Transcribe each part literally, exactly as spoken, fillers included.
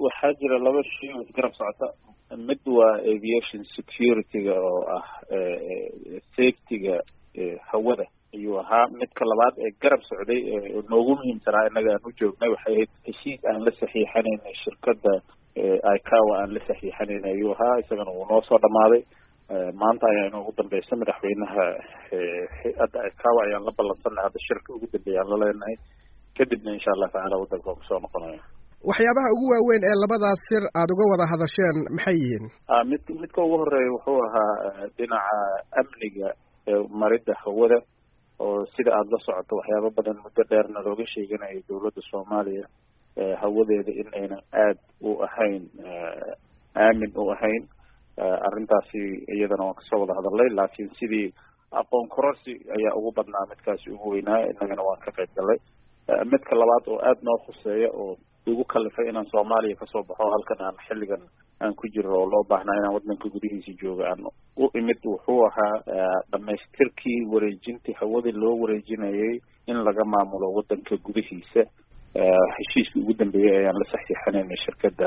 waxaa jira laba shay oo isgarab socota. Mid waa aviation security-ga oo ah safety-ga hawada ayuu ahaa. midka labaad ee garab socday ee noogu muhiimsanaa innaga aan u joognay waxay ahayd heshiis aan la saxiixanaynay shirkadda icawa aan la saxiixanaynay ayuu ahaa. isagana wuu noo soo dhamaaday. maanta ayaa inoogu dambaysa madaxweynaha hay-adda icawa ayaan la ballansanay hadda shirka ugu dambeeya aan la leenahay. kadibna insha allah tacaala waddanka waan kusoo noqonaya. waxyaabaha ugu waaweyn ee labadaas shir aada uga wada hadasheen maxay yihiin? mid midka ugu horeeya wuxuu ahaa dhinaca amniga maridda hawada oo sida aada la socoto waxyaaba badan muddo dheerna looga sheeganayo dowladda soomaaliya hawadeeda in aynan aad u ahayn aamin u ahayn. arrintaasi iyadana waan kasoo wada hadalnay, laakiin sidii aqoon kororsi ayaa ugu badnaa midkaasi ugu weynaa. innagana waan ka qayb galnay. midka labaad oo aada noo khuseeya oo igu kalifay inaan soomaaliya kasoo baxo halkan aan xilligan aan ku jiro oo loo baahnaa inaan waddanka gudihiisa jooga aan u imid wuxuu ahaa dhamaystirkii wareejintii hawada loo wareejinayay in laga maamulo waddanka gudihiisa. heshiiskii ugu dambeeyey ayaan la saxiixanaynay shirkadda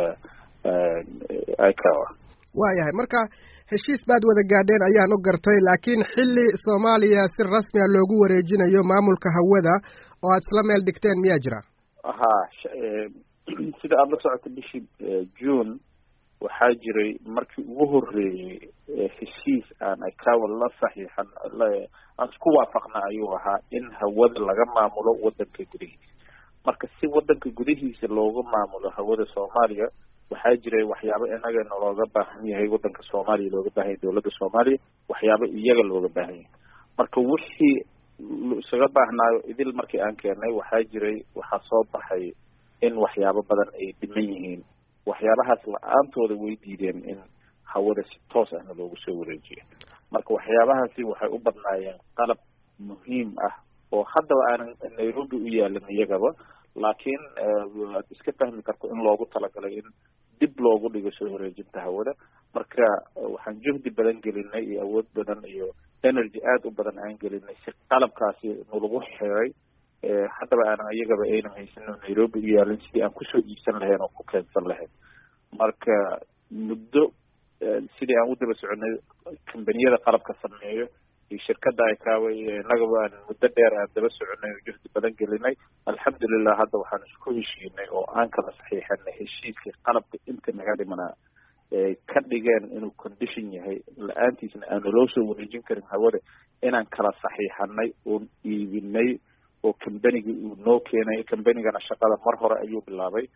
icawa. waayahay marka heshiis baad wada gaadheen ayaan u gartay, laakiin xilli soomaaliya si rasmi a loogu wareejinayo maamulka hawada oo aada isla meel dhigteen miyaa jira? haa, sida aada la socota bishii june waxaa jiray markii ugu horreeyey heshiis aan icawa la saxiixan aan isku waafaqna ayuu ahaa in hawada laga maamulo waddanka gudihiisa. marka si waddanka gudihiisa looga maamulo hawada soomaaliya waxaa jiray waxyaabo inaga looga baahan yahay waddanka soomaaliya looga baahan yahay dowladda soomaaliya, waxyaabo iyaga looga baahan yahay. marka wixii isaga baahnaayo idil markii aan keennay waxaa jiray waxaa soo baxay in waxyaabo badan ay dhiman yihiin. waxyaabahaas la-aantooda way diideen in hawada si toos ahna loogu soo wareejiyo. marka waxyaabahaasi waxay u badnaayeen qalab muhiim ah oo haddaba aanan nairobi u yaalin iyagaba, laakiin waad iska fahmi karto in loogu talagalay in dib loogu dhigo soo wareejinta hawada. marka waxaan juhdi badan gelinay iyo awood badan iyo energy aada u badan aan gelinay si qalabkaasi nalagu xiray haddaba aanan iyagaba aynan haysan oo nairobi u yaalin sidii aan kusoo iibsan lahayn oo ku keensan lahayn. marka muddo sidii aan u daba soconay kambaniyada qalabka sameeyo iyo shirkadda icawa iyo innagaba aan muddo dheer aan daba soconay oo juhdi badan gelinay. alxamdulilah hadda waxaan isku heshiinay oo aan kala saxiixanay heshiiskii qalabka inta naga dhimanaa ee ka dhigeen inuu condition yahay la-aantiisna aanu loo soo wareejin karin hawada inaan kala saxiixanay oon iibinay oo kambanigii uu noo keenay. kambanigana shaqada mar hore ayuu bilaabay.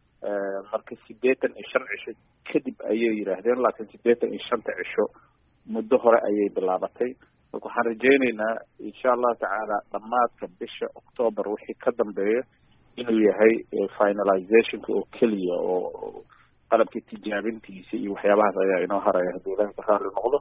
marka siddeetan iyo shan cisho kadib ayay yidhaahdeen, laakiin siddeetan iyo shanta cisho muddo hore ayay bilaabatay. marka waxaan rajaynaynaa insha allahu tacaala dhamaadka bisha octoober wixii ka dambeeya inuu yahay finalizationka oo keliya oo qalabkii tijaabintiisa iyo waxyaabahaas ayaa inoo haraya haddii ilahay ka raali noqdo.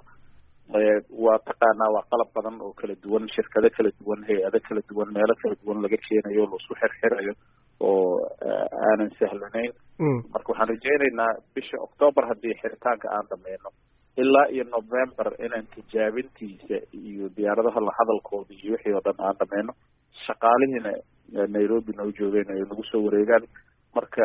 waa taqaanaa waa qalab badan oo kala duwan, shirkado kala duwan, hay-ado kala duwan, meelo kala duwan laga keenayo laisku xirxirayo oo aanan sahlanayn. marka waxaan rajaynaynaa bisha octoober haddii xiritaanka aan dhameyno ilaa iyo november inaan tijaabintiisa iyo diyaaradaha la hadalkooda iyo wixii oo dhan aan dhameyno. shaqaalihiina nairobi noo joogeen ay nagu soo wareegaan. marka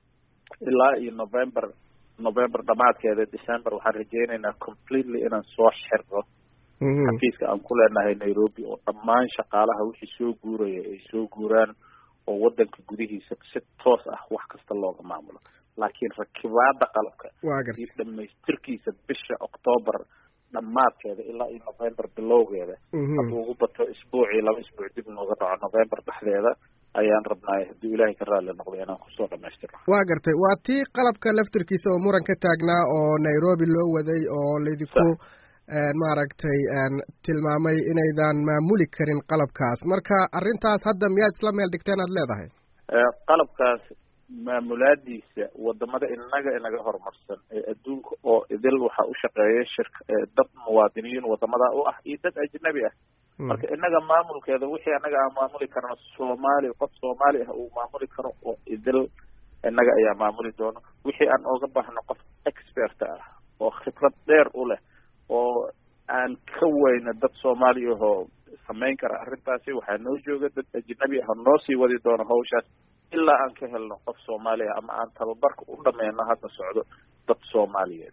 ilaa iyo november november dhamaadkeeda december waxaan rajaynaynaa completely inaan soo xirro xafiiska aan ku leenahay nairobi oo dhammaan shaqaalaha wixii soo guuraya ay soo guuraan oo waddanka gudihiisa si toos ah wax kasta looga maamulo. laakiin rakibaada qalabka iyo dhamaystirkiisa bisha octoober dhamaadkeeda ilaa iyo november bilowgeeda hadduu ugu bato isbuucii laba isbuuc dib nooga dhaco november dhexdeeda ayaan rabnaay haddii ilaahay ka raali noqdo inaan kusoo dhamaystirno. waa gartay, waa tii qalabka laftirkiisa oo muran ka taagnaa oo nairobi loo waday oo laydinku maaragtay tilmaamay inaydan maamuli karin qalabkaas. marka arrintaas hadda miyaad isla meel dhigteen aad leedahay? qalabkaas maamulaadiisa wadamada inaga inaga horumarsan ee adduunka oo idil waxaa u shaqeeya shirk dad muwaadiniin wadamada u ah iyo dad ajnabi ah. marka inaga maamulkeeda wixii anaga aan maamuli karno soomaali qof soomaali ah uu maamuli karo oo idil inaga ayaa maamuli doono. wixii aan ooga baahno qof expert ah oo khibrad dheer u leh oo aan ka weyna dad soomaali ahoo samayn kara arrintaasi. waxaa noo jooga dad ajnabi ah noo sii wadi doono hawshaas ilaa aan ka helno qof soomaaliya ama aan tababarka u dhameyno hadda socdo dad soomaaliyeed.